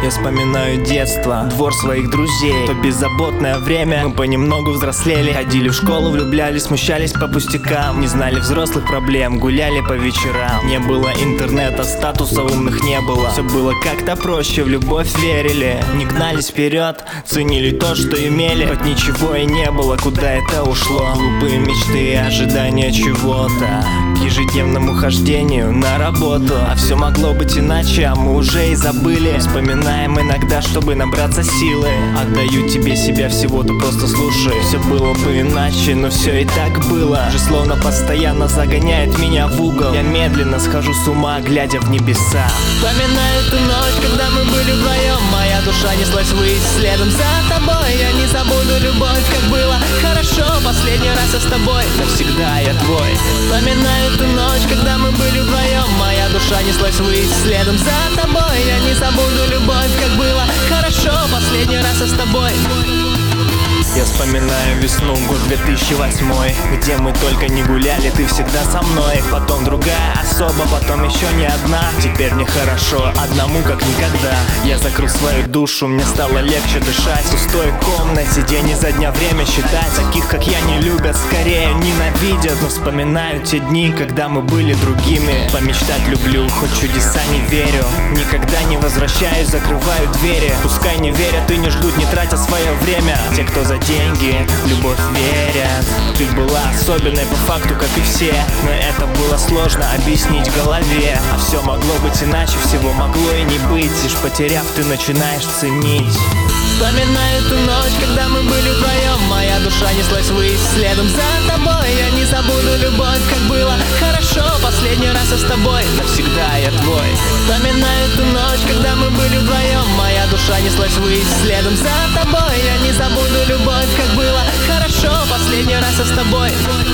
Я вспоминаю детство, двор своих друзей, то беззаботное время. Мы понемногу взрослели, ходили в школу, влюблялись, смущались по пустякам. Не знали взрослых проблем, гуляли по вечерам. Не было интернета, статуса умных не было. Все было как-то проще, в любовь верили. Не гнались вперед, ценили то, что имели. Хоть ничего и не было, куда это ушло. Глупые мечты и ожидания чего-то, к ежедневному хождению на работу. А все могло быть иначе, а мы уже и забыли. Вспоминаем иногда, чтобы набраться силы. Отдаю тебе себя всего, ты просто слушай. Все было бы иначе, но все и так было. Же словно постоянно загоняет меня в угол. Я медленно схожу с ума, глядя в небеса. Вспоминаю ту ночь, когда мы были вдвоем. Моя душа неслась ввысь следом за тобой. Я не забуду любовь, как было хорошо. Последний раз я с тобой, навсегда я твой. Вспоминаю ту ночь, когда мы были вдвоем. Моя душа неслась ввысь следом за тобой. Я не забуду любовь, как было хорошо. Последний раз я с тобой. Я вспоминаю весну, год 2008, где мы только не гуляли, ты всегда со мной. Потом другая особа, потом еще не одна. Теперь мне хорошо, одному как никогда. Я закрыл свою душу, мне стало легче дышать. В пустой комнате день изо дня время считать. Таких как я не любят, скорее ненавидят. Но вспоминаю те дни, когда мы были другими. Помечтать люблю, хоть чудеса не верю. Никогда не возвращаюсь, закрываю двери. Пускай не верят и не ждут, не тратя свое время. Те, кто за деньги, любовь верят. Ты была особенной по факту, как и все. Но это было сложно объяснить в голове. А все могло быть иначе, всего могло и не быть. Лишь потеряв, ты начинаешь ценить. Вспоминаю ту ночь, когда мы были вдвоем. Моя душа неслась ввысь следом за тобой. Я не забуду любовь, как было хорошо. Последний раз я с тобой, навсегда я твой. Вспоминаю ту ночь, когда мы были вдвоем. Моя душа неслась ввысь следом за тобой. Я не забуду любовь, как было хорошо. Последний раз я с тобой.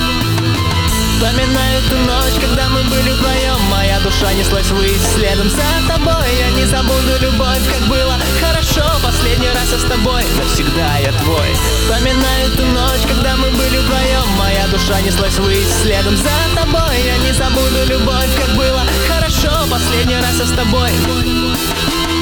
Вспоминаю ту ночь, когда мы были вдвоем. Моя душа неслась ввысь следом за тобой. Я не забуду любовь, как было хорошо. Последний раз я с тобой, навсегда я твой. Вспоминаю ту ночь, когда мы были вдвоем. Моя душа неслась ввысь следом за тобой. Я не забуду любовь, как было хорошо. Последний раз я с тобой.